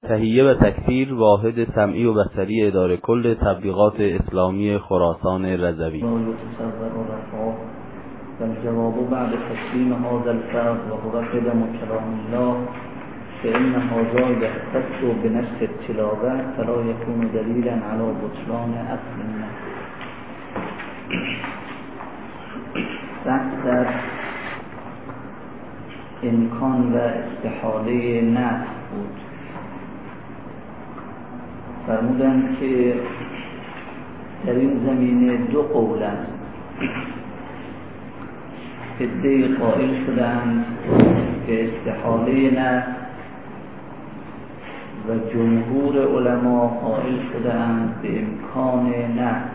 تهیه و تکثیر واحد سمعی و بصری اداره کل تبلیغات اسلامی خراسان رضوی. الجواب بعد تسلیم هذا الفرض وهو قدم كلام الله فإن هذا يختص بنفس التلاوة فلا يكون دليلا على بطلان اصل النص. بحث در امکان و استحاله نص بود. فرمودند که در این زمینه دو قول است. عده‌ای قائل شدند به استحاله نص و جمهور علما قائل شدند به امکان نص.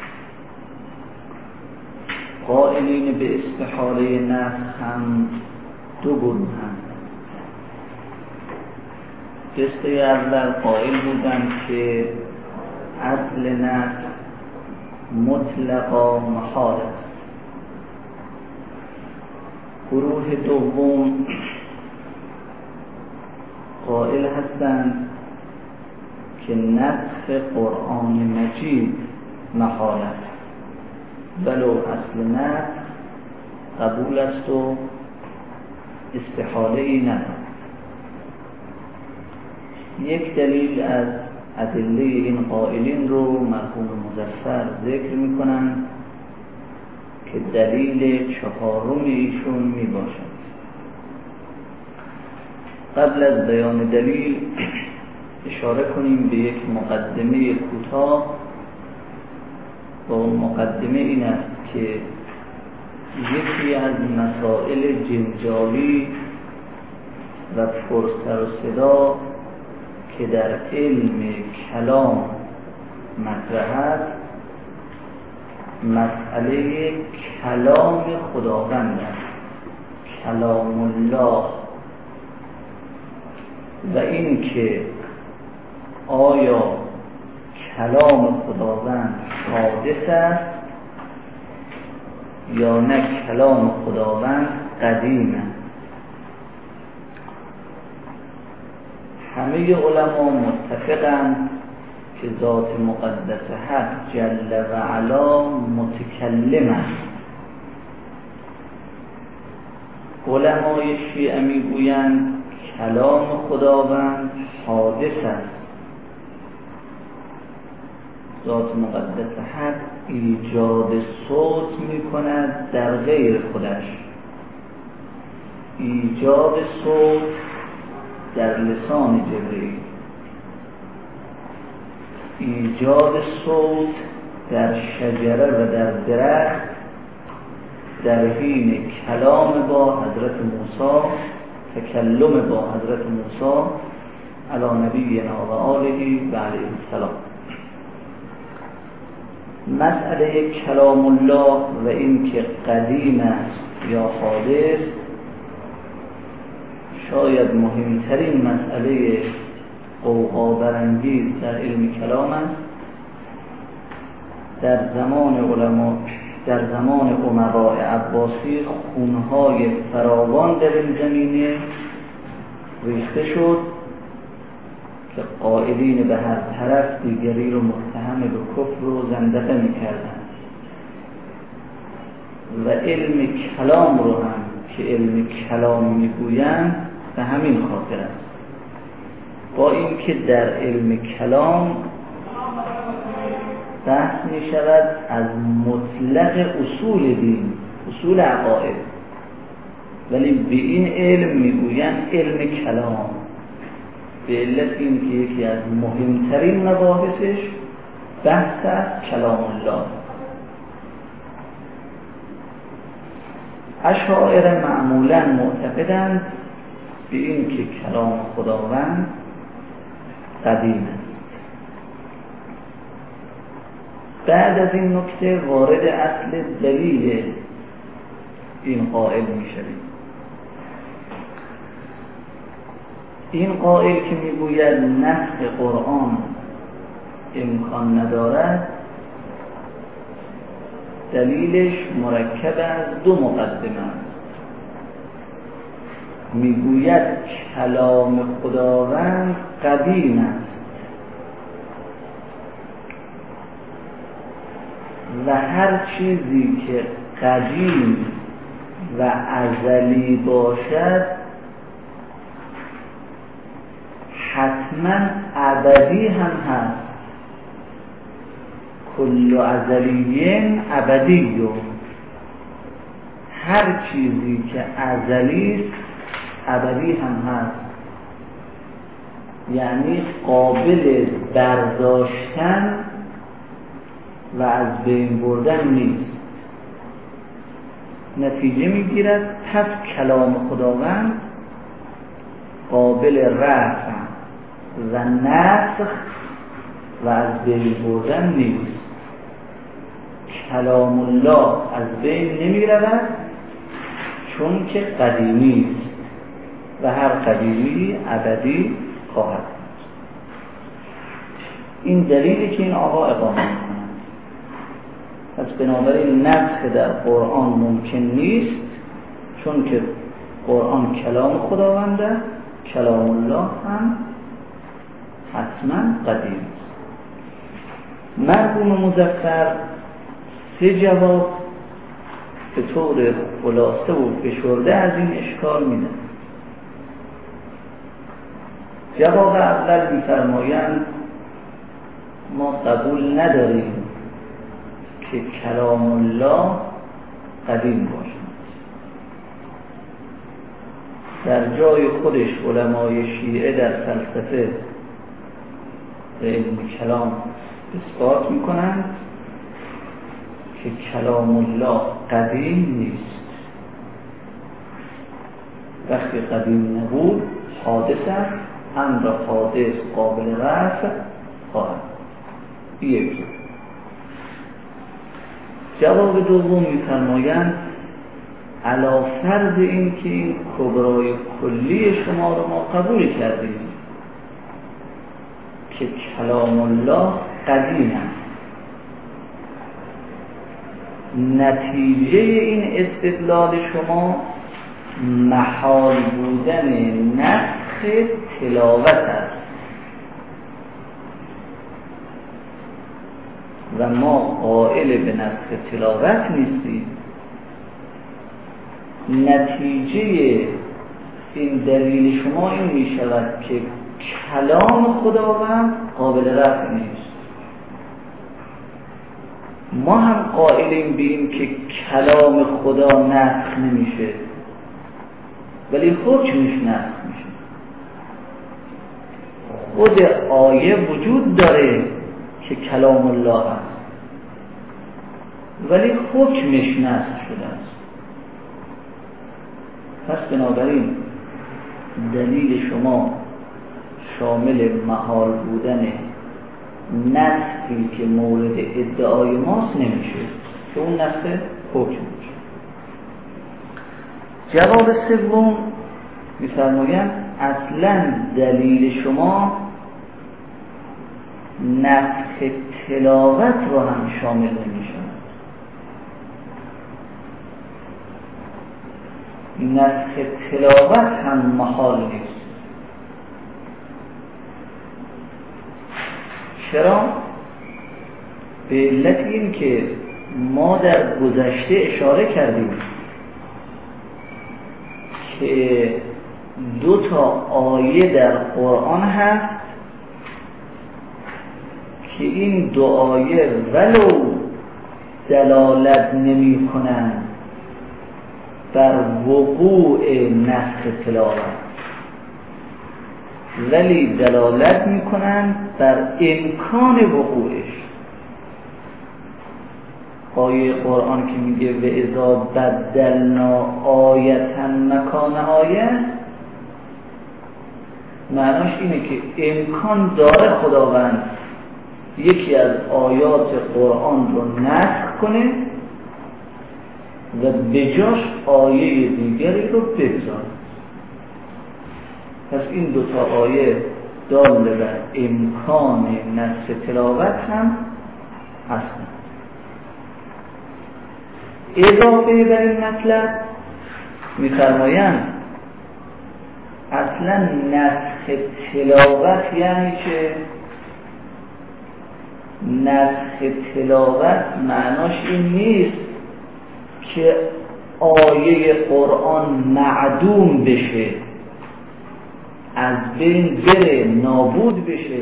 قائلین به استحاله نص هم دو گروه هستند. دسته اول قائل بودند که اصل نص مطلقا محال است. گروه دوم قائل هستند که نسخ قرآن مجید محال است، ولو اصل نسخ قبول است و استحاله ای ندارد. یک دلیل از ادله این قائلین رو مرحوم مظفر ذکر میکنند که دلیل چهارم ایشون می باشد. قبل از بیان دلیل اشاره کنیم به یک مقدمه کوتاه و اون مقدمه این است که یکی از مسائل جنجالی و پرسر و صدا که در علم کلام مطرح است مسئله کلام خداوند است، کلام الله، و این که آیا کلام خداوند حادث است یا نه کلام خداوند قدیم است. همه علما متفقند که ذات مقدس حق جل و علا متکلم است. علمای شیعه میگویند کلام خداوند حادث است. ذات مقدس حق ایجاد صوت میکند در غیر خودش، ایجاد صوت در لسان جبرئیل، ایجاد صوت در شجره و در درخت در حین کلام با حضرت موسی، تکلم با حضرت موسی علی نبینا و آله و علیه السلام. مسئله کلام الله و این که قدیم است یا حادث شاید مهمترین مسئله غوغا برانگیز در علم کلام است. در زمان امراء عباسی خونهای فراوان در این زمینه ریخته شد که قائلین به هر طرف دیگری رو متهم به کفر و زندقه می‌کردند و علم کلام رو هم که علم کلام میگویند به همین خاطر است. با اینکه در علم کلام بحث می شود از مطلق اصول دین، اصول عقاید، ولی به این علم میگویند علم کلام، به علت این که یکی از مهمترین مباحثش بحث از کلام الله. اشاعره معمولا معتقدند به این که کلام خداوند قدیم است. بعد از این نکته وارد اصل دلیل این قائل می‌شویم. این قائل که میگوید نسخ قرآن امکان ندارد، دلیلش مرکب از دو مقدمه است. میگوید کلام خداوند قدیم است و هر چیزی که قدیم و ازلی باشد حتما ابدی هم هست. کل ازلیین ابدی، هر چیزی که ازلی است ابدی هم هست، یعنی قابل برداشتن و از بین بردن نیست. نتیجه میگیرد پس کلام خداوند قابل رفع و نسخ و از بین بردن نیست. کلام الله از بین نمی رود چون که قدیمی است و هر قدیمی ابدی خواهد. این دلیلی که این آقا اقامه می‌کنند. پس بنابراین نسخ در قرآن ممکن نیست، چون که قرآن کلام خداونده، کلام الله هم حتما قدیم است. مرحوم مظفر 3 جواب به طور خلاصه و فشرده از این اشکال میده. جواب اول می‌فرمایند ما قبول نداریم که کلام الله قدیم باشد. در جای خودش علمای شیعه در فلسفه به علم کلام اثبات میکنند که کلام الله قدیم نیست. وقتی قدیم نبود حادث است، امر حادث قابل رفع خواهد. یکی. جواب دوم می‌فرمایند علی فرض این که این کبرای کلی شما رو ما قبول کردیم که کلام الله قدیم است، نتیجه این استدلال شما محال بودن نسخ تلاوت است و ما قائل به نسخ تلاوت نیستیم. نتیجه این دلیل شما این می شود که کلام خداوند قابل رفع نیست. ما هم قائلیم به این که کلام خدا نسخ نمیشه، ولی حکمش نسخ میشه. خود آیه وجود داره که کلام الله هست، ولی حکمش نسخ شده است. پس بنابراین دلیل شما شامل محال بودن نسخی که مورد ادعای ماست نمیشه، که اون نسخ حکم میشه. جواب سوم می‌فرمایند اصلا دلیل شما نسخ تلاوت رو هم شامل نمیشه. نسخ تلاوت هم محال نیست. چرا؟ به علت این که ما در گذشته اشاره کردیم که 2 آیه در قرآن هست که این 2 آیه ولو دلالت نمی کنند بر وقوع نسخ تلاوت، ولی دلالت می کنند بر امکان وقوعش. آیه قرآن که میگه و اذا بدلنا آیتا مکان آیه، معناش اینه که امکان داره خداوند یکی از آیات قرآن رو نسخ کنه و بجاش آیه دیگری رو بگذاره. پس این 2 آیه دال بر امکان نسخ تلاوت هم هستند. اضافه بر این مطلب می‌فرمایند اصلا نسخ نسخ تلاوت یعنی چه؟ نسخ تلاوت معناش این نیست که آیه قرآن معدوم بشه، از بین بره، نابود بشه،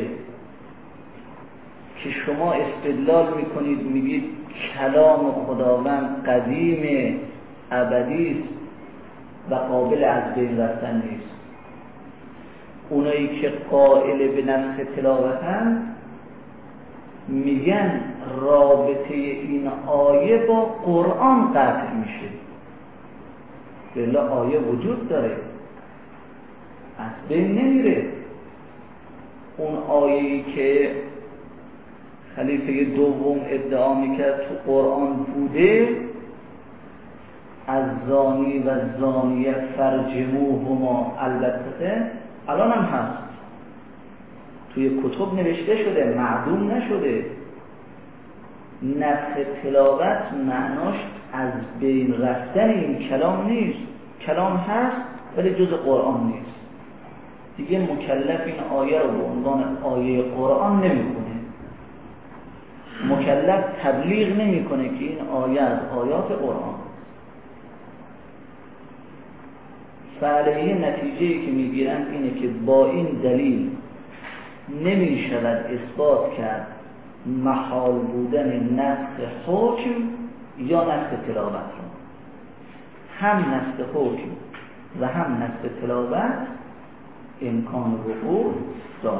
که شما استدلال میکنید میگید کلام خداوند قدیم ابدی است و قابل از بین رفتن نیست. اونایی که قائل به نسخ تلاوتن میگن رابطه این آیه با قرآن قطع میشه، بله آیه وجود داره، از بین نمیره. اون آیه‌ای که خلیفه دوم ادعا میکرد تو قرآن بوده، از زانی و زانیه فرجموهما، البته الان هم هست، توی کتب نوشته شده، معدوم نشده. نسخ تلاوت معناش از بین رفتن این کلام نیست، کلام هست ولی جز قرآن نیست. دیگه مکلف این آیه رو به عنوان آیه قرآن نمیکنه، مکلف تبلیغ نمیکنه که این آیه از آیات قرآن. فعلیه نتیجه‌ای که میگیرن اینه که با این دلیل نمی شود اثبات کرد محال بودن نسخ حکم یا نسخ تلاوت رو. هم نسخ حکم و هم نسخ تلاوت امکان وقوع دارد.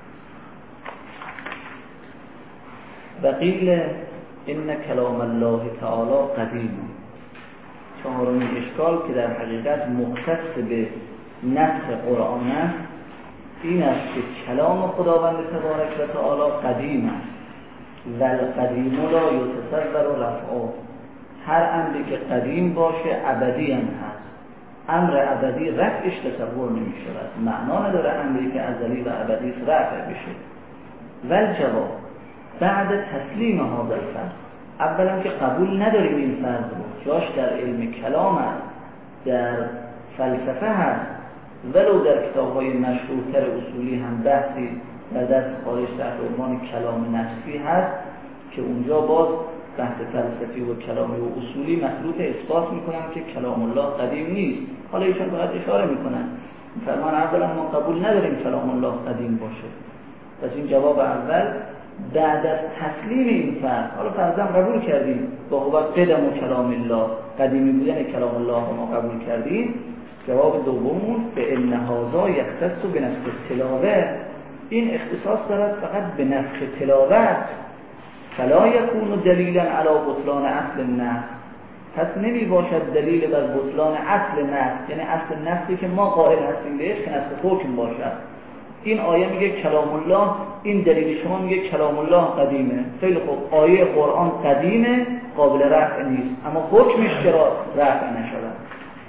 و قیل ان کلام الله تعالی قدیم. چهارمین اشکال که در حقیقت مختص به نسخ قرآن است این است که کلام خداوند تبارک و تعالی قدیم است و القدیم لا یتصور رفعه. هر امری که قدیم باشه ابدی هم هست، امر ابدی رفعش تصور نمی شود، معنا نداره امری که ازلی و ابدی رفع بشه. والجواب بعد تسلیم هذا الفرض، اولا که قبول نداریم این فرض رو، جاش در علم کلام هست، در فلسفه هست، ولو در کتاب‌های مشهورتر اصولی هم بحثی در دست خارج تحت عنوان کلام نسخی هست که اونجا باز بحث فلسفی و کلامی و اصولی مخلوط اثبات میکنن که کلام الله قدیم نیست. حالا ایشون فقط اشاره میکنن، فرمان اولا ما قبول نداریم کلام الله قدیم باشه. پس این جواب اول بعد از تسلیم این فرض، حالا فرضاً قبول کردیم با قوت قدم و کلام الله، قدیمی بودن کلام الله ما قبول کردیم، جواب دومون به ان هذا یختص بنسخ تلاوه، این اختصاص دارد فقط به نسخ تلاوت، فلا یکون دلیلا علی بطلان اصل النسخ، پس نمی باشد دلیل بر بطلان اصل نسخ، یعنی اصل نسخی که ما قائل هستیم بهش که نسخ حکم باشد. این آیه میگه کلام الله، این دلیل شما میگه کلام الله قدیمه، خیلی خوب، آیه قرآن قدیمه قابل رفع نیست، اما حکمش چرا رفع نشود؟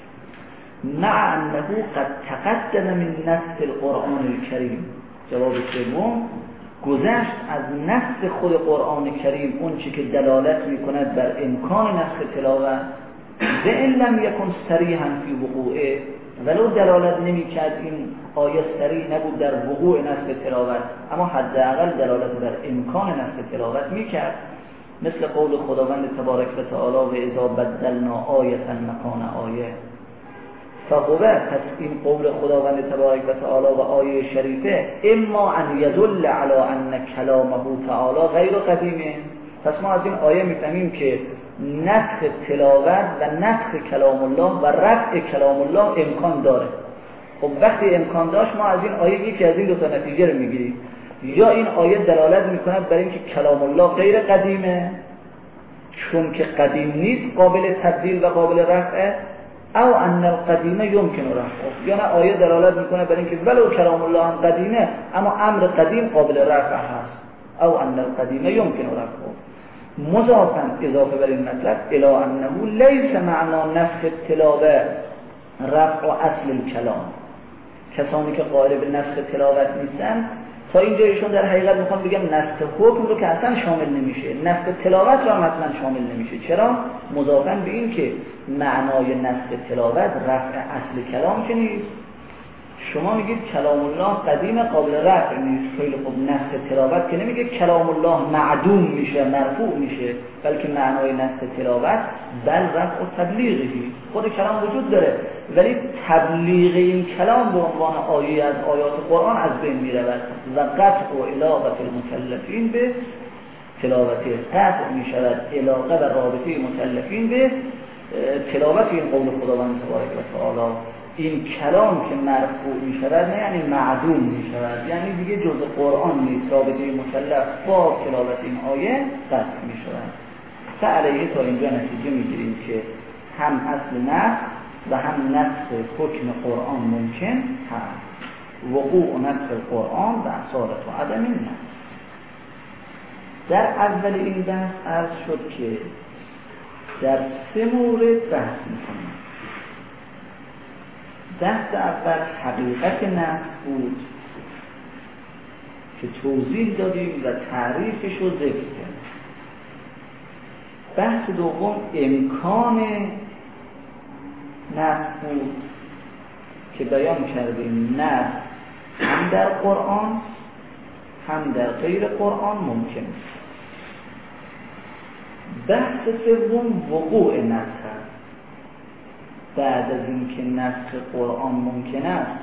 مع انه قد تقدم من نسخ القرآن الکریم. جواب سوم گذشت از نسخ خود قرآن کریم اون چی که دلالت میکند بر امکان نسخ تلاوت، و ان لم یکن صریحا فی وقوعه، ولو دلالت نمیکرد این آیه صریح نبود در وقوع نسخ تلاوت، اما حداقل دلالت بر امکان نسخ تلاوت میکرد، مثل قول خداوند تبارک و تعالی و اذا بدلنا آیه مکان آیه. فقوه، پس این قول خداوند تبارک و تعالی و آیه شریفه اما ان یدل علی ان کلامه تعالی غیر قدیمه، پس ما از این آیه میفهمیم که نسخ تلاوت و نسخ کلام الله و رفع کلام الله امکان داره. خب وقتی امکان داشت ما از این آیه یکی از این دو تا نتیجه رو میگیریم، یا این آیه دلالت میکنه برای اینکه کلام الله غیر قدیمه چون که قدیم نیست، قابل تبدیل و قابل رفعه، او ان القدیمه یمکن رفعه، یا نه آیه دلالت میکنه برای اینکه ولو کلام الله هم قدیمه اما امر قدیم قابل رفع هست، او ان القدیمه یمکن رفعه. مضافاً اضافه بر این مطلب الی انه لیس معنا نسخ تلاوه رفع اصل الکلام. کسانی که قائل به نسخ تلاوت نیستن تا اینجا ایشون در حقیقت میخوام بگم نسخ حکم رو که اصلا شامل نمیشه، نسخ تلاوت رو هم اصلا شامل نمیشه. چرا؟ مضافاً به این که معنای نسخ تلاوت رفع اصل کلام که نیست. شما میگید کلام الله قدیم قابل رفع نیست، خیلی خوب، نسخ تلاوت که نمیگه کلام الله معدوم میشه مرفوع میشه، بلکه معنای نسخ تلاوت بل رفع و تبلیغی، خود کلام وجود داره ولی تبلیغ این کلام به عنوان آیه از آیات قرآن از بین میرود و قطع و علاقه المکلفین به تلاوته، قطع میشود علاقه و رابطه مکلفین به تلاوت این قول خداوند تبارک و تعالی. این کلام که مرفوع می شود نه یعنی معدوم می شود، یعنی دیگه جز قرآن نیست، رابطه مکلف با تلاوت این آیه قطع می شود. علیه تا اینجا نتیجه می گیریم که هم اصل نسخ و هم نسخ حکم قرآن ممکن هست، وقوع نسخ قرآن و اصالت و عدم نسخ. در اول این بحث عرض شد که در 3 مورد بحث می کنیم. بحث اول حقیقت نسخ بود که توضیح دادیم و تعریفش رو ذکر کردیم. بحث دوم امکان نسخ بود که بیان کردیم نسخ هم در قرآن هم در غیر قرآن ممکن است. بحث سوم وقوع نسخ است. بعد از اینکه نسخ قرآن ممکن است،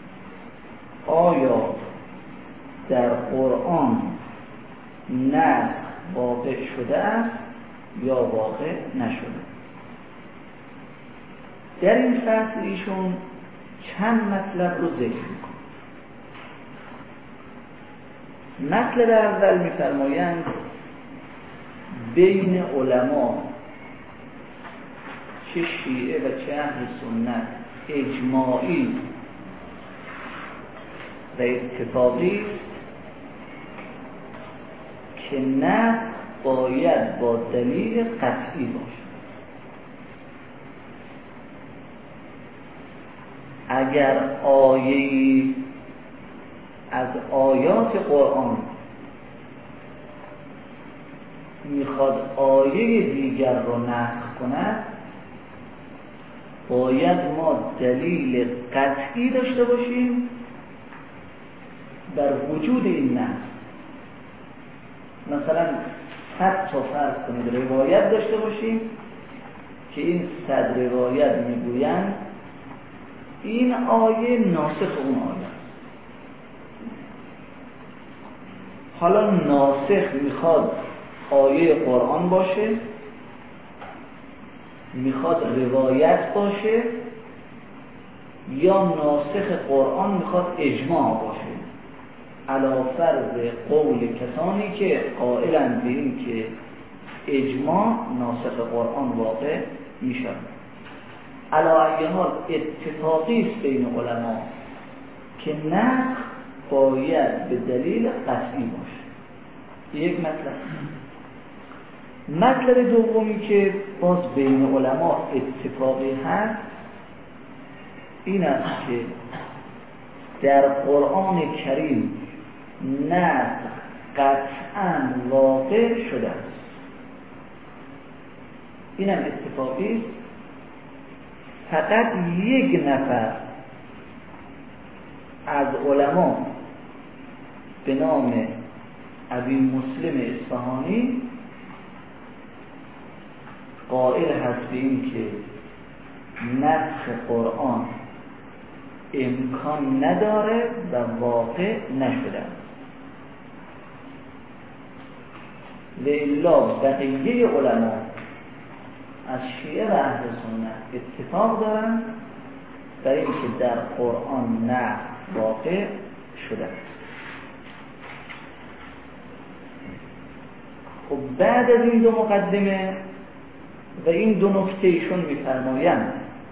آیا در قرآن نسخ واقع شده است یا واقع نشده؟ در این فصل ایشون چند مطلب رو ذکر می‌کنه. مطلب اول می‌فرمایند بین علما چه شیعه و چه اهل سنت اجماعی و اتفاقی که نه باید با دلیل قطعی باشه. اگر آیه‌ای از آیات قرآن میخواد آیه دیگر رو نسخ کند، باید ما دلیل قطعی داشته باشیم بر وجود این نسخ. مثلا 100 تا فرض کنید روایت داشته باشیم که این 100 روایت میگویند این آیه ناسخ اون آیه است. حالا ناسخ میخواد آیه قرآن باشه، میخواد روایت باشه، یا ناسخ قرآن میخواد اجماع باشه، علی فرض قول کسانی که قائلند به این که اجماع ناسخ قرآن واقع میشه. علی ای حال اتفاقی است بین علما که نسخ باید به دلیل قطعی باشه. یک مطلب. مطلب دومی که باز بین علما اتفاقی هست این است که در قرآن کریم نسخ قطعاً واقع شده است. این هم اتفاقی است. فقط یک نفر از علما به نام ابی مسلم اصفهانی قائل هست به این که نسخ قرآن امکان نداره و واقع نشده است. والا بقیه علما از شیعه و اهل سنت اتفاق دارند در این که در قرآن نسخ واقع شده است. خب بعد از این دو مقدمه و این دو نکته ایشون می‌فرمایند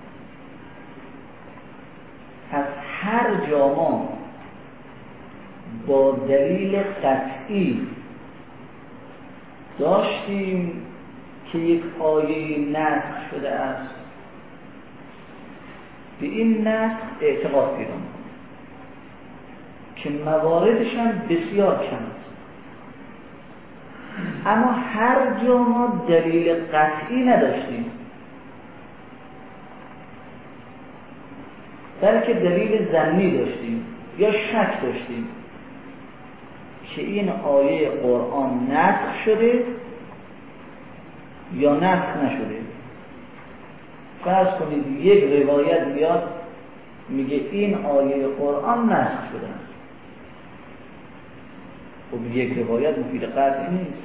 پس هر جا ما با دلیل قطعی داشتیم که یک آیه نسخ شده است، به این نسخ اعتقاد پیدا می‌کنیم که مواردش هم بسیار کم است. اما هر جا ما دلیل قطعی نداشتیم، بلکه دلیل ظنی داشتیم یا شک داشتیم که این آیه قرآن نسخ شده یا نسخ نشده. فرض کنید یک روایت بیاد میگه این آیه قرآن نسخ شده است. خب یک روایت مفید قطع نیست.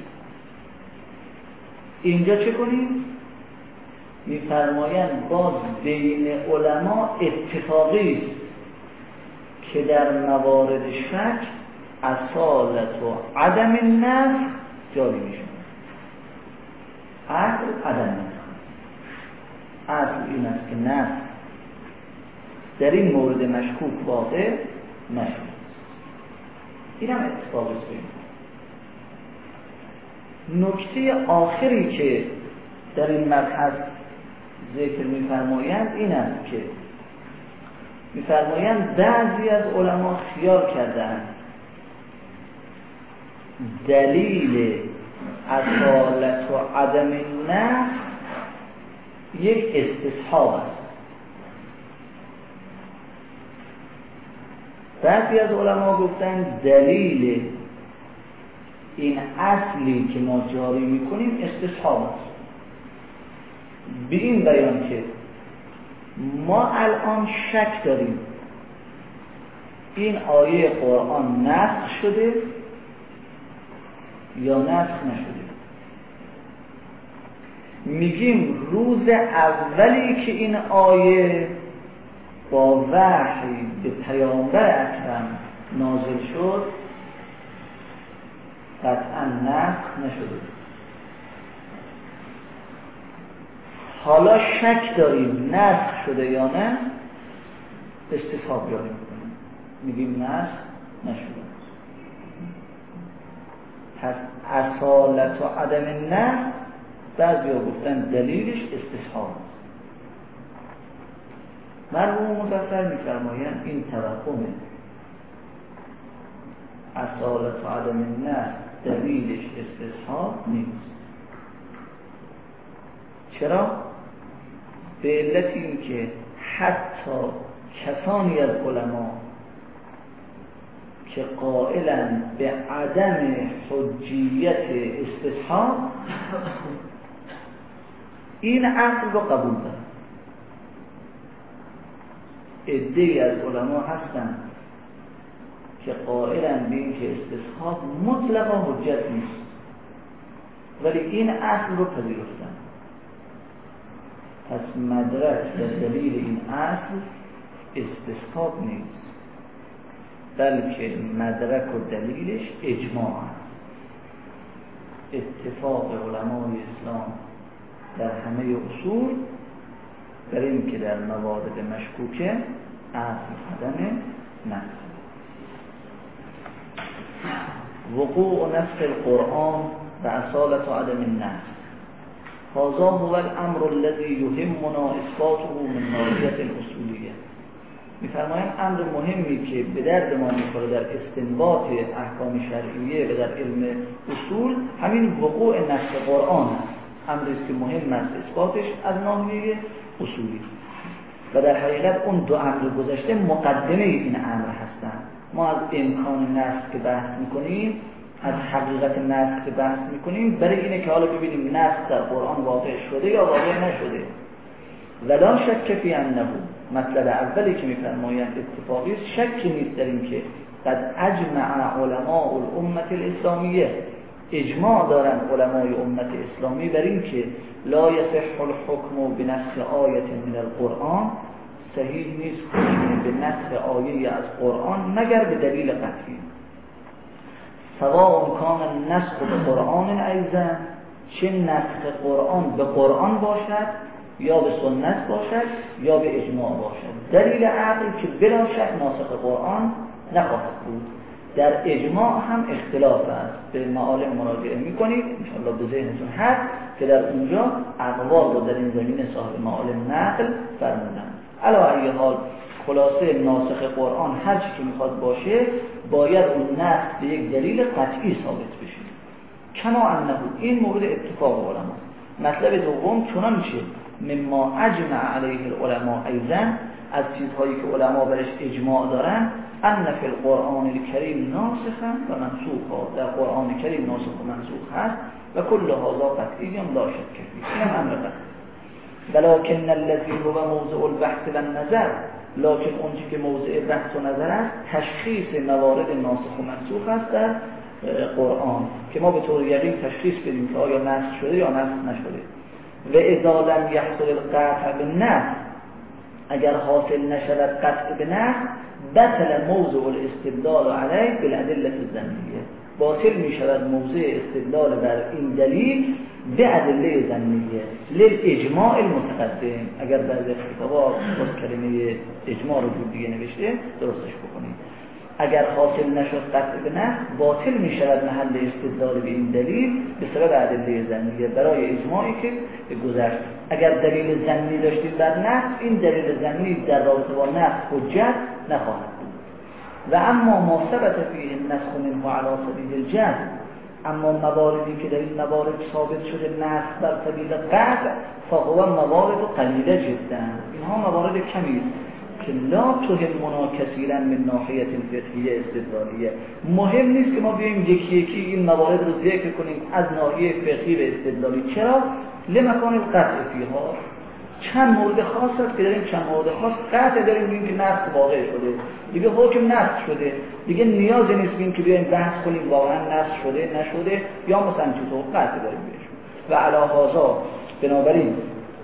اینجا چه کنیم؟ میفرمایند باز بین علما اتفاقی است که در موارد شک اصالت و عدم النسخ جاری میشه. اصل عدم نسخ. اصل این است که نسخ در این مورد مشکوک واقع نشد. این هم اتفاق است. نکته آخری که در این مبحث ذکر می‌فرمایند این است که می‌فرمایند بعضی از علما خیال کردند دلیل اصالت و عدم النسخ یک استصحاب است. بعضی از علما گفتند دلیل این اصلی که ما جاری میکنیم استصحاب است، به این بیان که ما الان شک داریم این آیه قرآن نسخ شده یا نسخ نشده. میگیم روز اولی که این آیه با وحی به پیامبر اکرم نازل شد قطعا نسخ نشده. حالا شک داریم نسخ شده یا نه، استصحاب جاری میکنیم، میگیم نسخ نشده. پس اصالت و عدم النسخ بعضیا گفتن دلیلش استصحاب. مرحوم مفسر میفرمایند این توهمه. اصالت و عدم النسخ دلیلش استصحاب نیست. چرا؟ به علت این که حتی کسانی از علما که قائلند به عدم حجیت استصحاب این اصل رو قبول دارن. عده‌ای از علما هستند که قائلند به این که استصحاب مطلقا حجت نیست، ولی این اصل رو پذیرفتن. پس مدرک در دلیل این اصل استصحاب نیست، بلکه مدرک و دلیلش اجماع است. اتفاق علمای اسلام در همه اصول در این که در موارد مشکوکه اصل عدم نسخ. وقوع نسخ القرآن و اصالت عدم النسخ هذا هو الامر الذي يهمنا اثباته من ناحیه الاصولیه. میفرمایند امر مهمی که به درد ما میخوره در استنباط احکام شرعیه و در علم اصول همین وقوع نسخ قرآن است. امری است که مهم است اثباتش از ناحیه اصولی و در حقیقت اون دو امر گذشته مقدمه این امر هستند. ما از امکان نسخ که بحث میکنیم، از حقیقت نسخ که بحث میکنیم، برای اینه که حالا ببینیم نسخ در قرآن واقع شده یا واقع نشده. ولا شک فی انه، مطلب اولی که میفرمایند اتفاقی است، شکی نیست در این که قد اجمع علماء الامه الاسلامیه، اجماع دارن علمای امت اسلامی بر این که لا یصح الحکم بنسخ آیه من القرآن، صحیح نیست حکم به نسخ آیه از قرآن مگر به دلیل قطعی. سواء کان نسخ به قرآن ایضا، چه نسخ قرآن به قرآن باشد یا به سنت باشد یا به اجماع باشد. دلیل عقل که بلا شک ناسخ قرآن نخواهد بود. در اجماع هم اختلاف است. به معالم مراجعه میکنید انشاءالله به ذهنتون هست که در اونجا اقوال رو در این زمینه صاحب معالم نقل فرمودن. علی ای حال خلاصه ناسخ قرآن هر چی که میخواد باشه باید اون نسخ به یک دلیل قطعی ثابت بشه. کما انه، این مورد اتفاق علما. مطلب دوم چنانچه مما اجمع علیه العلماء ایضا، از چیزهایی که علما برش اجماع دارن، ان فی القرآن الکریم ناسخا و منسوخا، در قرآن کریم ناسخ و منسوخ هست و کل هذا قطعی لا شک فیه، این هم امر قطعی. ولکن الذی هو موضع البحث و النظر، لکن اون چیزی که موضع بحث و نظر است تشخیص موارد ناسخ و منسوخ است در قرآن، که ما به طور یقین تشخیص بدیم که آیا نسخ شده یا نسخ نشده. و اذا لم یحصل القطع بالنسخ، اگر حاصل نشود قطع به نسخ، بطل موضع الاستدلال علیه بالادله الظنیه، باطل می شود موضع استدلال بر این دلیل به ادله ظنیه للاجماع المتقدم. اگر در کتابا باز کلمه اجماع رو دیگه نوشته درستش بکنید. اگر حاصل نشد قطع به نسخ، باطل می شود محل استدلال به این دلیل به سبب ادله ظنیه برای اجماعی که گذشت. اگر دلیل ظنی داشتید بر نسخ، این دلیل ظنی در رابطه با نسخ حجت نخواهد بود. و اما ما ثبت فیه النسخ منه علی سبیل الجزم، اما مواردی که در این موارد ثابت شده نسخ بر سبیل قطع، فهو موارد قلیله جدا، اینها موارد کمی است که لا تهمنا کثیرا من ناحیه فقهیه استدلالیه. مهم نیست که ما بیایم یکی یکی این موارد رو ذکر کنیم از ناحیه فقهی و استدلالی. چرا؟ لمکان القطع فیها، چند مورد خاص هست که داریم چند مورد خاص قطع داریم بگیم که نسخ واقع شده، دیگه حکم نسخ شده، دیگه نیاز نیست بگیم که بیایم بحث کنیم واقعا نسخ شده نشده یا مثلا چطور قطع داریم بهش. و علی هذا، بنابراین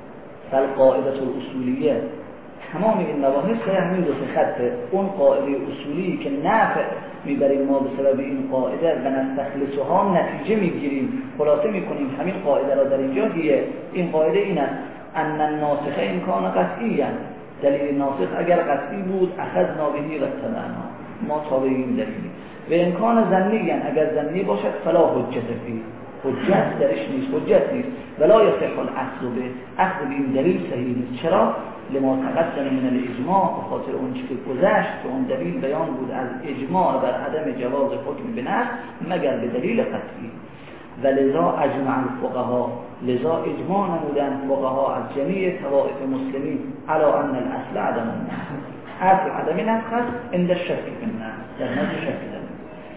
فالقاعده الاصولیه، تمام این مباحث به همین دو خطه. اون قاعده اصولی که نفع میبریم ما به سبب این قاعده و نستخلصها، نتیجه میگیریم، خلاصه میکنیم همین قاعده را در اینجا دیگه. این قاعده این است ان الناسخ ان کان قطعیا، دلیل ناسخ اگر قطعی بود اخذنا به و اتبعنا، ما تابع این دلیل. و ان کان ظنیا، اگر ظنی باشد فلا حجت فیه، حجت درش نیست، حجت نیست. ولا یصح الاخذ به، اخذ به این دلیل صحیح نیست. چرا؟ لما تقدم من الاجماع، به خاطر اون چیزی که گذشت که اون دلیل بیان بود از اجماع بر عدم جواز حکم به نسخ مگر به دلیل قطعی. و لذا اجمع الفقها، لذا اجماع نمودن فقها از جمیع طوائف مسلمین علی ان الاصل عدم النسخ، اصل عدم نسخ است عند الشک فی النسخ، در نزد شک داریم.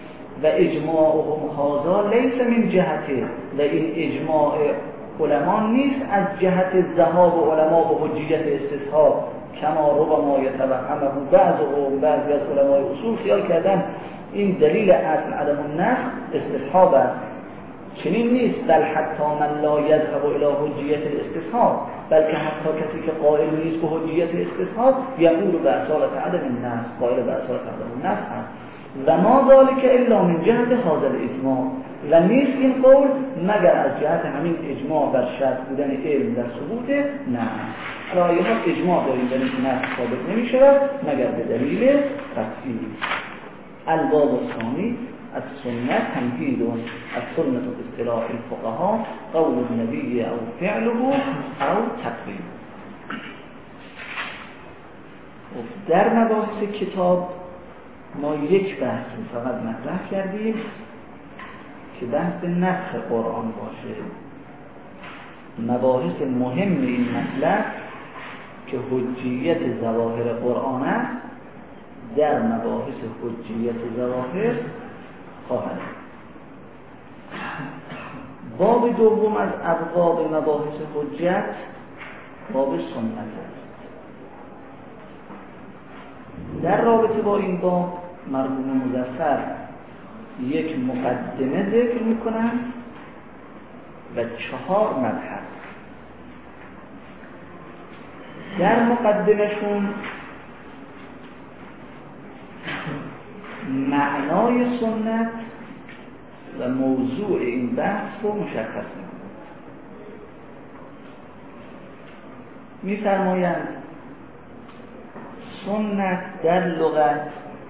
و اجماعهم هذا لیس من جهته، و این اجماع علما نیست از جهت ذهاب علما به حجیت استصحاب، کما ربما یتوهمه بعضی از علمای اصول خیال کردن این دلیل اصل عدم النسخ استصحاب است. چنین نیست، بل حتی من لا یذهب الی حجیت الاستصحاب، بلکه حتی کسی که قائل نیست به حجیت استصحاب یقول به اصالت عدم النسخ، قائل به اصالت عدم النسخ است. و ما ذلك الا من جهت هذا الاجماع، و نیست این قول مگر از جهت همین اجماع بر شرط بودن علم در ثبوت نه. رایه ها اجماع داریم در این نسخ ثابت نمی شود مگر به دلیل قطعی. الباب الثانی از سنت تمهید از سنت اصطلاح الفقهاء قول النبی او فعله او تقریر. در مباحث کتاب ما یک بحث فقط مطرح کردیم که بحث نسخ قرآن باشه. مباحث مهم این مطلب که حجیت ظواهر قرآن است، در مباحث حجیت ظواهر خواهد. باب دوم از ابواب مباحث حجت باب سنت است. در رابطه با این باب مرحوم مظفر یک مقدمه ذکر میکنن و 4 مبحث. در مقدمشون معنای سنت و موضوع این بحث رو مشخص می‌فرمایند سنت در لغت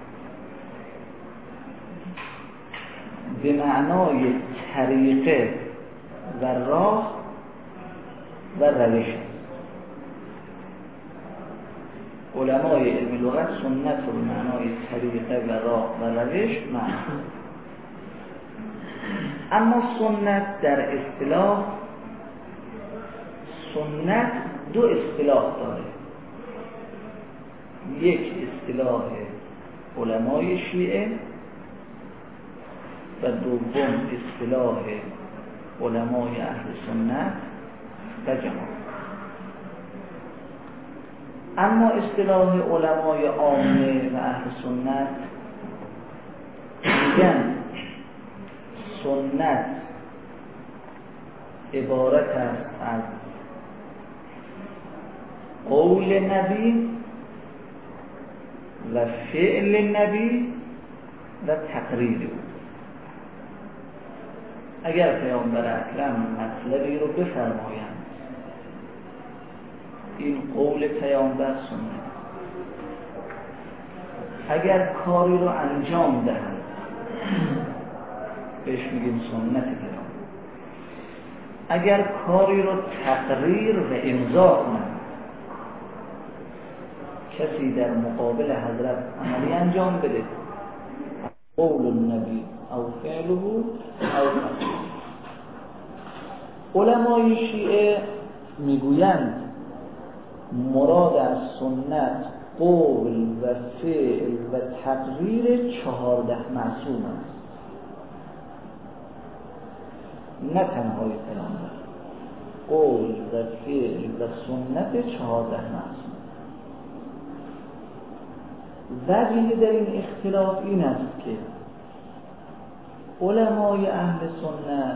به معنای طریقه و راه و روش. علمای علم لغت سنت رو به معنای طریقه و راه و روش معنی. اما سنت در اصطلاح، سنت دو اصطلاح داره. یک اصطلاح علمای شیعه و دوم اصطلاح علمای اهل سنت و جماعت. اما اصطلاح علمای عامه و اهل سنت میگن سنت عبارت است از قول نبی و فعل نبی و تقریر او. اگر پیامبر اکرم مطلبی رو بفرمایند، این قول پیامبر سنت. اگر کاری رو انجام دهند بهش میگیم سنت پیامبر. اگر کاری رو تقریر و امضا کنند، کسی در مقابل حضرت عملی انجام بده، قول النبی او فعله او تقریر. علمای شیعه میگویند مراد از سنت قول و فعل و تقریر 14 معصوم است، نه تنهای پیامبر. قول و فعل و سنت 14 معصوم. وجه در این اختلاف این است که علمای اهل سنت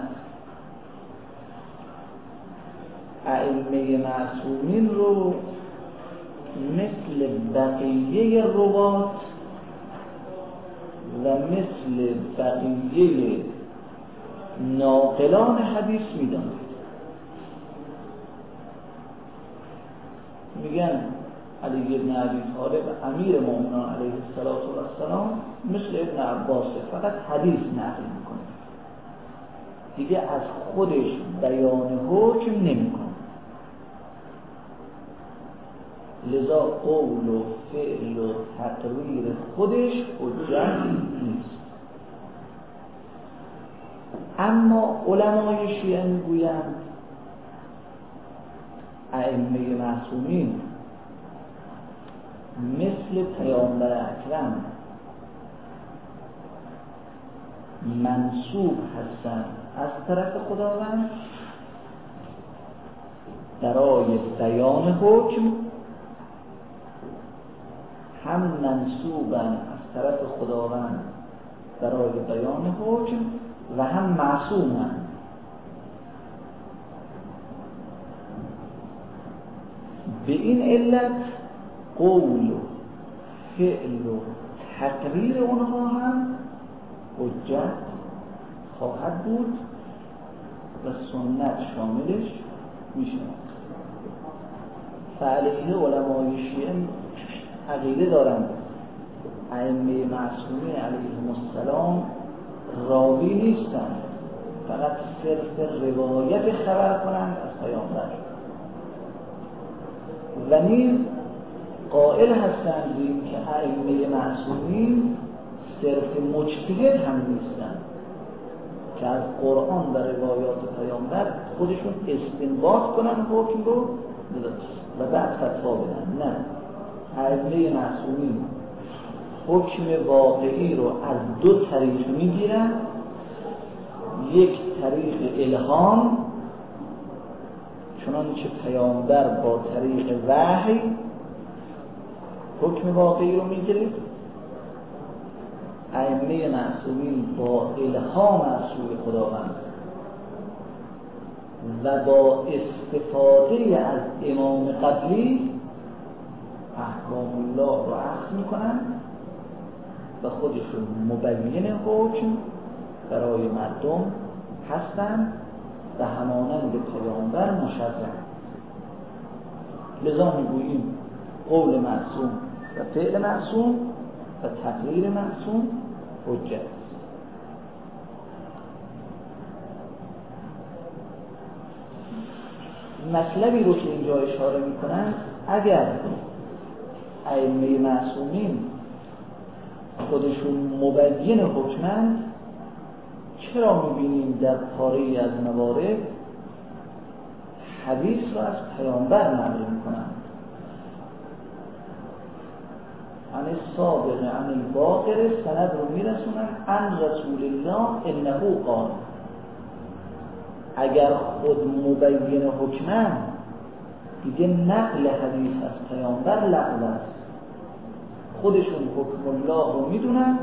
ائمه معصومین رو مثل بقیه روات و مثل بقیه ناقلان حدیث میدونن. میگن علی ابن ابی طالب امیر مومنان علیه السلام مثل ابن عباس فقط حدیث نقل میکنه، دیگه از خودش بیان حکم نمیکنه. لذا قول و فعل و تقریر خودش حجت نیست. اما علمای شیعه میگویند ائمه معصومین مثل پیامبر اکرم منسوب هستند از طرف خداوند برای بیان حکم، هم منسوبن از طرف خداوند برای بیان حکم و هم معصومن. به این علت قول و فعل و تقریر اونها هم حجت خواهد بود و سنت شاملش میشه. فعلیه علمای شیعه عقیده دارند ائمه معصومین علیهم السلام راوی نیستند، فقط صرف روایت خبر کنند از پیامبر. و نیز قائل هستند که ائمه معصومین صرف مجتهد هم نیستند که از قرآن و روایات پیامبر خودشون استنباط کنن حکم رو و بعد فتوا بدن. نه، ائمه معصومین حکم واقعی رو از دو طریق میگیرن. یک طریق الهام، چنانچه پیامبر با طریق وحی حکم واقعی رو میگیره. ائمه معصومین با الهام از سوی خداوند و با استفاده از امام قبلی احکام الله رو اخذ میکنن و خودشون مبین حکم برای مردم هستند و همانند پیامبر مشرع. لذا میگوییم قول معصوم و فعل معصوم و تقریر معصوم حجت. مطلبی رو که اینجا اشاره میکنن، اگر ائمه معصومین خودشون مبین حکمند، چرا میبینیم در پاره‌ای از موارد حدیث رو از پیامبر نقل میکنند. عن السابق عن الباقر سند رو میرسونن عن رسول الله انه قال. اگر خود مبین حکمن دیگه نقل حدیث از پیامبر لغو است. خودشون حکم الله رو میدونن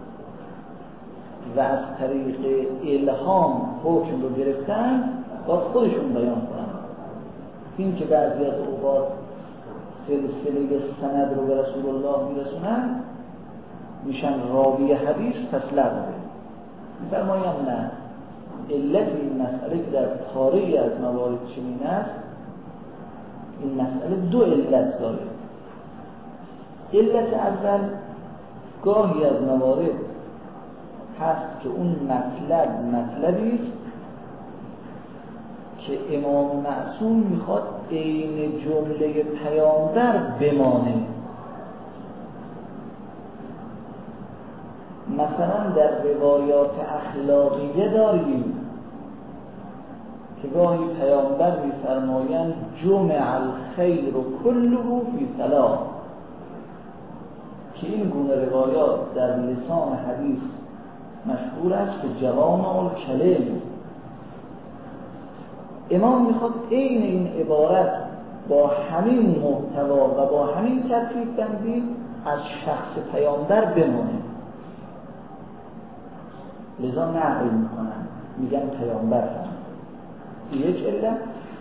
و از طریق الهام حکم رو گرفتن باید خودشون بیان کنن. این که بعضی از اوقات سلسله سند رو به رسول الله میرسونن میشن راوی حدیث پس لغوه. میفرمایم نه، علت این مسئله که در پاره از موارد چنین است، این مسئله دو علت داره. علت اول، گاهی از موارد هست که اون مطلبی است که امام معصوم میخواد عین جمله پیامبر بمانه. مثلا در روایات اخلاقیه داریم که گاهی پیامبر میفرمایند جمع الخیر کله فی ثلاث، که این گونه روایات در لسان حدیث مشهور است که جوامع الکلم. امام میخواد عین این عبارت با همین محتوا و با همین ترتیب بندی از شخص پیامبر بمونه، لذا نقل میکنن، میگن پیامبر هم. یک علت.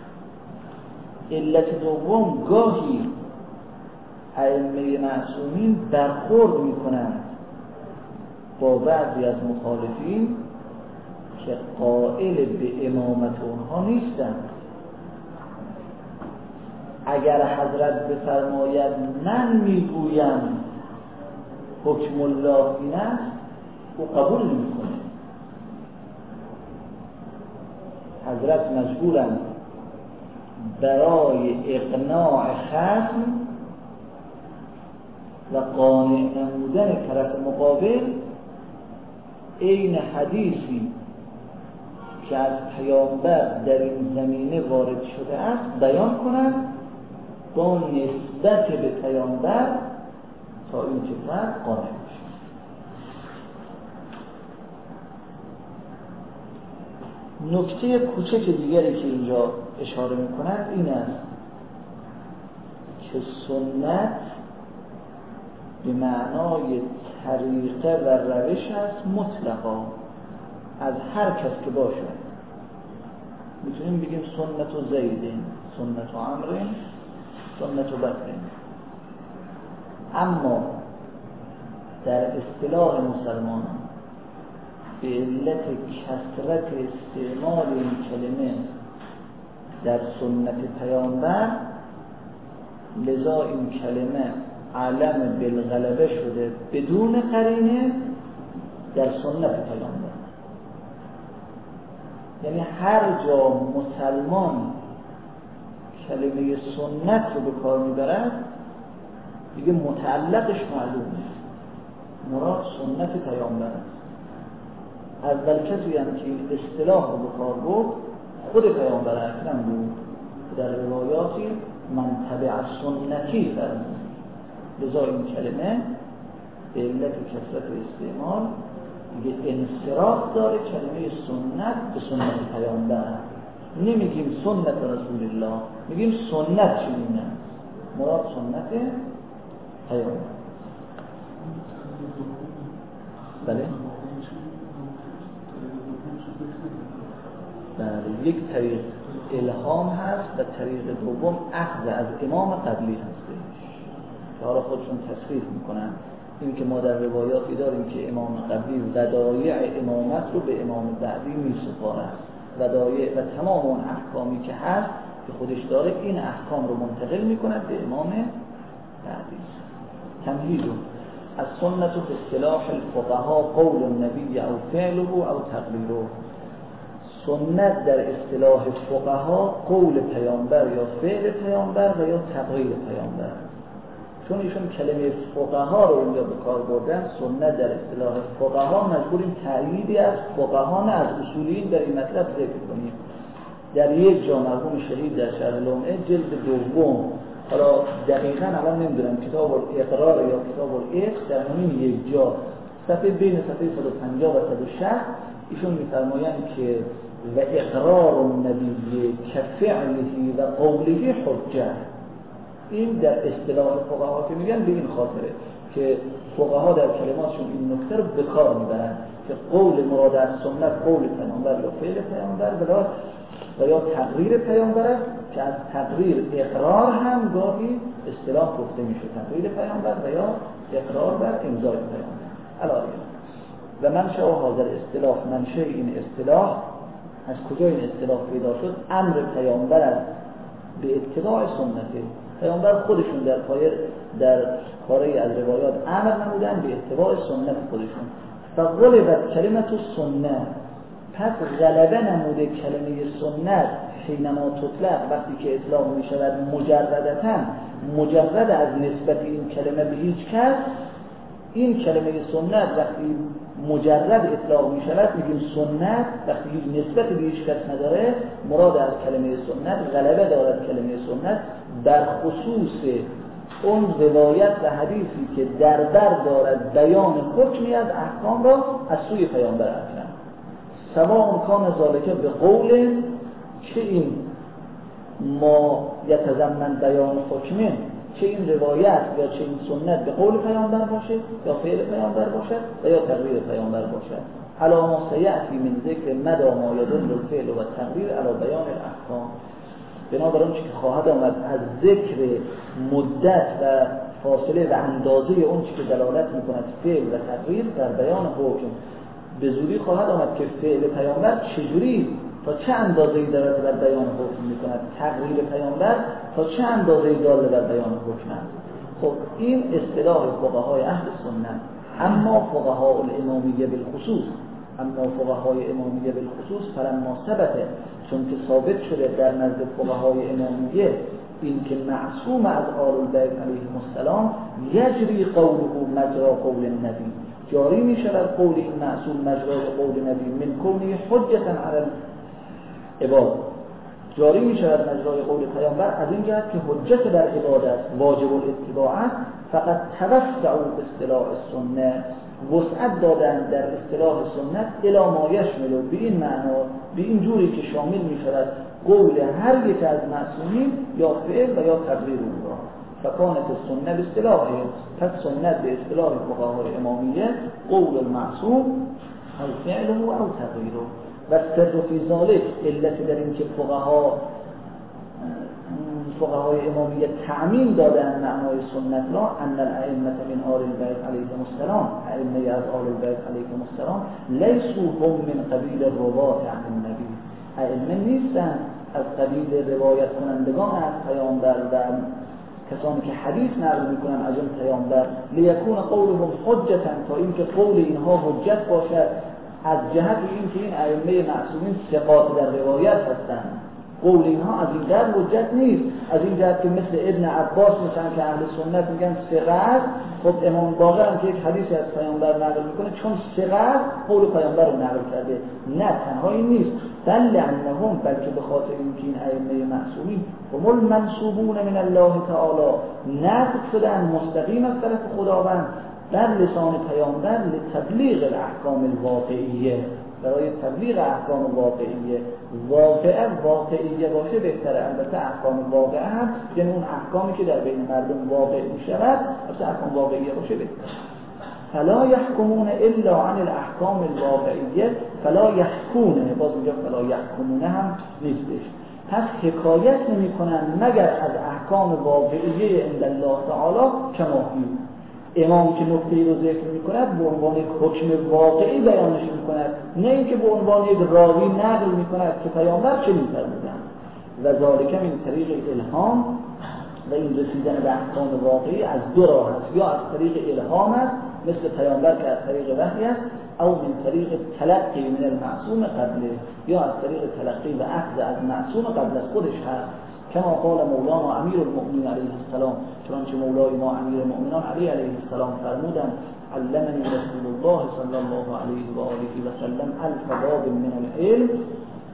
علت دوم، گاهی ائمه معصومین برخورد میکنند با بعضی از مخالفین که قائل به امامت اونها نیستند. اگر حضرت بفرماید من میگویم حکم الله این است، او قبول نمیکنه. حضرت مجبورند برای اقناع خصم و قانع نمودن طرف مقابل عین حدیثی که از پیامبر در این زمینه وارد شده است بیان کنند با نسبت به پیامبر تا این طرف قانع بشه. نکته کوچک دیگری که اینجا اشاره می‌کنند این است که سنت به معنای طریقه و روش است مطلقا، از هر کس که باشد. میتونیم بگیم سنت و زیدین، سنت و عمرین، سنت و بکرین. اما در اصطلاح مسلمانان به علت کثرت استعمال این کلمه در سنت پیامبر، لذا این کلمه علم بالغلبه شده بدون قرینه در سنت پیامبر. یعنی هر جا مسلمان کلمه سنت رو به کار میبرد دیگه متعلقش معلومه، مراد سنت پیامبر است. اول کسی هم که این اصطلاح رو به کار برد خود پیامبر اکرم بود، در روایاتی من تبع سنتی فرمود. لذا این کلمه به علت کثرت استعمال دیگه انصراف داره کلمه سنت به سنت پیامبر. نمیگیم سنت رسول الله، میگیم سنت چنینه، مراد سنت پیامبر. بله؟ یک طریق الهام هست و طریق دوم اخذ از امام قبلی هستش که حالا خودشون تصریح میکنن. این که ما در روایاتی داریم که امام قبلی ودایع امامت رو به امام بعدی میسپارد، ودایع و تمام اون احکامی که هست که خودش داره این احکام رو منتقل میکند به امام بعدی. تمهید از سنت به اصطلاح الفقهاء قول النبی او فعله او تقریره. سنت در اصطلاح فقها قول پیامبر یا فعل پیامبر و یا تقریر پیامبر. چون ایشون کلمه فقها رو اینجا به کار بردن، سنت در اصطلاح فقها مجبوریم تأییدی از فقها نه از اصولیین در این مطلب ذکر کنیم. در یک جا مرحوم شهید در شهر لمعه جلد دوم، حالا دقیقاً الان نمیدونم کتاب الاقرار یا کتاب العشق، در همین یک جا صفحه بین صفحه 150 و 160 ایشون می‌فرمایند که و اقرار النبی کفعله و قوله حجه. این در اصطلاح فقها که میگن به این خاطره که فقها در کلماتشون این نکته رو به کار میبرن که قول مراد از سنت قول پیامبر یا فعل پیامبر و یا تقریر پیامبر است، که از تقریر اقرار هم گاهی اصطلاح گفته میشه، تقریر پیامبر و یا اقرار بر امضای پیامبر. علاوه و منشأ حاضر اصطلاح، منشأ این اصطلاح از کجا این اصطلاح پیدا شد؟ امر پیامبر است به اتباع سنته. پیامبر خودشون در پاره از روایات امر نمودن به اتباع سنت خودشون. فغلبت کلمت السنه، پس غلبه نموده کلمه سنت حینما تطلق، وقتی که اطلاق می شود مجردتاً، مجرد از نسبت این کلمه به هیچ کس. این کلمه سنت وقتی مجرد اطلاق می شود میگیم سنت، وقتی هیچ نسبت به هیچ کس نداره، مراد از کلمه سنت غلبه دارد کلمه سنت بر خصوص اون روایت و حدیثی که در بر دارد بیان حکمی از احکام را از سوی پیامبر اکرم، سواء کان ذالک به قول، چه این ما یتضمن بیان حکمه، چه این روایت یا چه این سنت به قول پیامبر باشه یا فعل پیامبر باشد و یا تقریر پیامبر باشد. علی ما سیأتی من ذکر مدى ما یدل الفعل و تقریر علی بیان الاحکام. بنابراین چی که خواهد آمد از ذکر مدت و فاصله و اندازه اون چی که دلالت میکند فعل و تقریر در بیان حکم، به زودی خواهد آمد که فعل پیامبر چجوری تا چه اندازه‌ای دارد بر بیان حکم میکند، تقریر پیامبر تا چه اندازه‌ای دارد بر بیان حکم است. خب این اصطلاح فقهای اهل سنت. اما فقهای الامامیه بالخصوص فلما ثبته، چون که ثابت شده در نزد فقهای امامیه این که معصوم از آل البیت علیهم السلام یجری قوله مجرا قول النبی، جاری می شود قول این معصوم مجرای قول نبی، من کونه حجتا علی العباد، جاری می شود مجرای قول پیامبر از این جهت که حجت در عبادت واجب الاتباع است. فقط توسعوا اصطلاح السنه، وسعت دادن در اصطلاح سنت الی ما یشمل، به این معنا، به این جوری که شامل می شود قول هر یک از معصومین یا فعل و یا تقریر او را. فکانت السنه به اصطلاحه، پس سنت به اصطلاح فقهای امامیه قول المعصوم او فعله او تقریره. و سر فی ذالک، علت در این که فقهای امامیه تعمیم دادن معنای سنت را، ان الائمه من آل البیت علیهم السلام، ائمه از آل البیت علیهم السلام لیسوا هم من قبیل الروات عن النبی، ائمه نیستند از قبیل روایت کنندگان از پیامبر و کسانی که حدیث نقل میکنن از اون پیامبر، لیکون قولهم حجتا، تا اینکه قول اینها حجت باشد از جهت اینکه این ائمه معصومین ثقات در روایت هستند. قول اینها از این جهت حجت نیست، از این جهت که مثل ابن عباس مثلا که اهل سنت میگن ثقه، خب امام باقر هم که یک حدیثی از پیامبر نقل میکنه چون ثقه قول پیامبر رو نقل کرده. نه تنها این نیست، بلکه به خاطر اینکه این ائمه معصومین هم المنصوبون من الله تعالی، نقل شدن مستقیم از طرف خداوند در لسان پیامبر لتبلیغ الاحکام الواقعیه، برای تبلیغ احکام واقعیه. واقعیه باشه بهتره، البته احکام واقعه هم یعنی اون احکامی که در بین مردم واقع میشود، مثلا احکام واقعیه باشه بهتره. فلا یحکمون الا عن الاحکام الواقعیه فلا یحکونه، باز اینجا فلا یحکمونه هم نیستش، پس حکایت نمی کنن مگر از احکام واقعیه عند الله تعالی کماهی. امام که نکته‌ای رو ذکر می‌کند به عنوان یک حکم واقعی بیانش می‌کند، نه اینکه به عنوان یک راوی نقل می‌کند که پیامبر چه می‌فرمودند. و ذالک من طریق الهام، و این رسیدن به احکام واقعی از دو راه است، یا از طریق الهام است مثل پیامبر که از طریق وحی است، او من طریق تلقی من المعصوم قبله، یا از طریق تلقی و اخذ از معصوم قبل از خودش هست. کما قال مولانا امیر المؤمنین علیه السلام، چنانچه مولای ما امیر المؤمنان علیه السلام فرمودند علمنی رسول الله صلی الله علیه و آله و سلم الف باب من العلم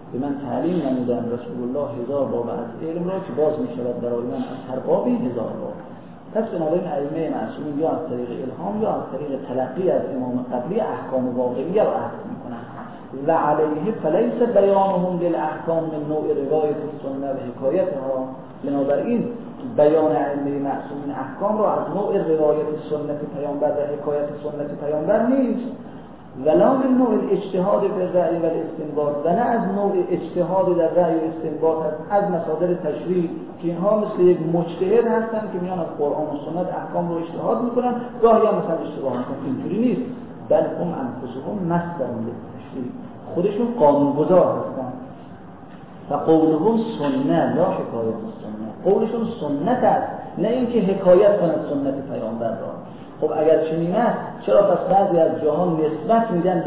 به من تعلیم نمودن رسول الله 1000 باب از علم را که باز می شود برای من از هر بابی 1000 باب. پس بنابراین ائمه معصومین یا از طریق الهام یا از طریق تلقی از امام قبلی احکام واقعیه را اخذ میکنن و علیه فلیس بیانهم للاحکام من نوع روایت السنه و حکایتها. بنابراین بیان ائمه معصومین احکام را از نوع روایت سنت پیامبر و حکایت سنت پیامبر نیست، ولا من نوع اجتهاد به رأی و استنباط، و نه از نوع اجتهاد در رأی و استنباط از مصادر تشریع که اینها مثل یک مجتهد هستن که میان از قرآن و سنت احکام رو اجتهاد میکنن، گاهی هم مثلا اشتباه میکنن. اینجوری نیست، بل هم انفسهم مصدر للتشریع، خودشون قانونگذار هستن. و قولهم سنت لا حکایت سنت، قولشون سنت است نه اینکه حکایت کنند سنت پیامبر را. خب اگر چنین است چرا پس بعضی از جاها نسبت میدن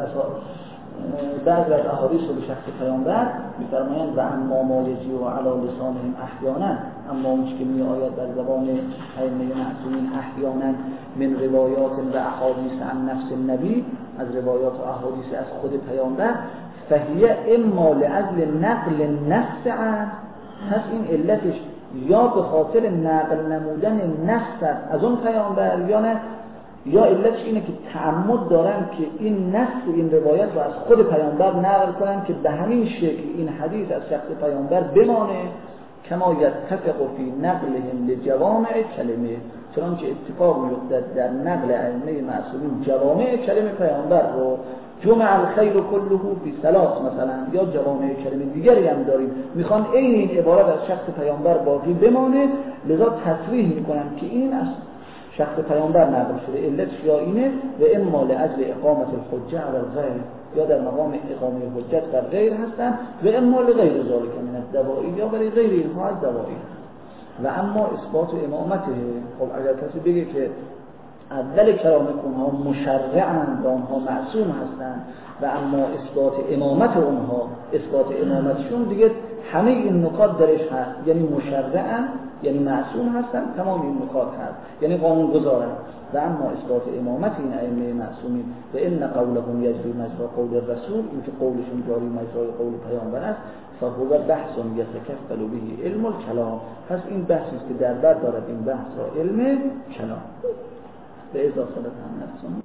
بعضی از احادیث رو به شخص پیامبر، میفرمایند و اما ما یجی و علی لسانهم احیانا، اما اون که می آید در زبان ائمه معصومین احیانا من روایات و احادیث عن نفس النبی، از روایات و احادیث از خود پیامبر، فهیه اما لاجل نقل نفس عنه، پس این علتش یا به خاطر نقل نمودن نفس از اون پیامبر، یا نه یا علتش اینه که تعمد دارن که این نفس این روایت رو از خود پیامبر نقل کنن که به همین شکل این حدیث از شخص پیامبر بمانه، کما یتفق فی نقلهم لجوامع کلمه، چنانچه اتفاق می‌افتد در نقل ائمه معصومین جوامع کلمه پیامبر رو، جمع الخیر كله فی ثلاث مثلا، یا جوامع کلمه دیگری هم داریم میخوان این عبارت از شخص پیامبر باقی بمانه، لذا تصریح میکنن که این از شخص پیامبر نقل شده، علتش یا اینه و اما لاجل اقامت الحجه علی الغیر، یا در مقام اقامه حجت بر غیر هستن، و اما لغیر ذلک من الدوائی، یا برای غیر اینها از دوائی. و اما اثبات امامته، خب اگر کسی بگه که اول کلام اونها مشرعن و اونها معصوم هستند و اما اثبات امامت اونها، اثبات امامتشون دیگه همه این نکات درش هست، یعنی مشرعن یعنی معصوم هستن، تمام این نکات هست، یعنی قانون گذارن. و اما اثبات امامت این ائمه معصومین و ان قولهم یجری مجرا قول الرسول، این که قولشون جاری مجرای قول پیامبر است، فهو بحث یتکفل به علم الکلام، پس این بحثی است که در بر دارد این بحث را علم کلام به اضافه هم نفسون.